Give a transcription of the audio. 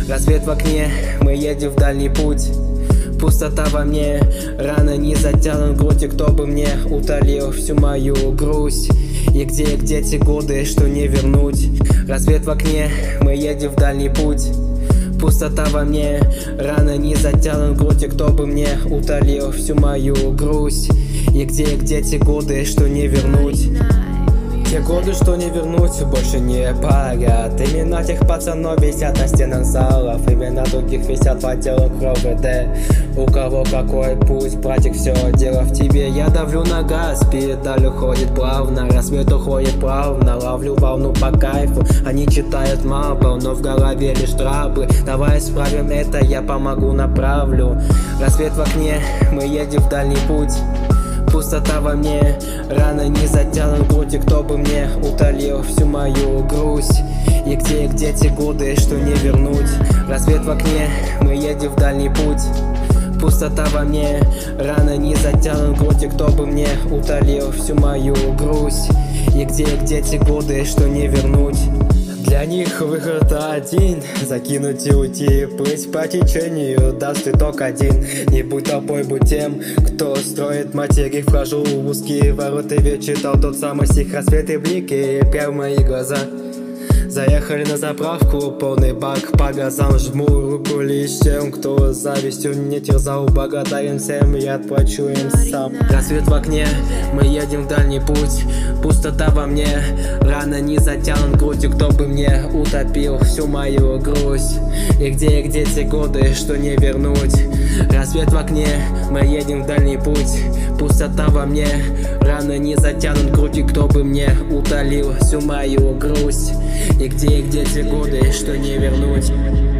Рассвет в окне, мы едем в дальний путь. Пустота во мне, рано не затянут грудь. И кто бы мне утолил всю мою грусть? И где те годы, что не вернуть? Рассвет в окне, мы едем в дальний путь. Пустота во мне, рано не затянут грудь. И кто бы мне утолил всю мою грусть? И где те годы, что не вернуть? Те годы, что не вернуть, больше не парят. Имена тех пацанов висят на стенах залов. Имена других висят по телу РОВД. У кого какой путь, братик, все дело в тебе. Я давлю на газ, педаль уходит плавно. Рассвет уходит плавно, ловлю волну по кайфу. Они читают мапу, но в голове лишь траблы. Давай исправим это, я помогу, направлю. Рассвет в окне, мы едем в дальний путь. Пустота во мне, рано не затянут грудь. И кто бы мне утолил всю мою грусть? И где те годы, что не вернуть? Рассвет в окне, мы едем в дальний путь. Пустота во мне, рано не затянут грудь. И кто бы мне утолил всю мою грусть? И где те годы, что не вернуть? Для них выход один — закинуть и уйти. Плыть по течению даст итог один. Не будь тобой, будь тем, кто строит материк. Вхожу в узкие ворота, ведь читал тот самый стих. Рассвет и блики прямо в мои глаза. Заехали на заправку, полный бак по газам. Жму руку лишь тем, кто завистью не терзал. Благодарен всем, я отплачу им сам. Рассвет в окне, мы едем в дальний путь. Пустота во мне, рано не затянут грудь. И кто бы мне утопил всю мою грусть? И где те годы, что не вернуть? Рассвет в окне, мы едем в дальний путь. Пустота во мне, рано не затянут грудь. И кто бы мне утолил всю мою грусть? И где те годы, что не вернуть?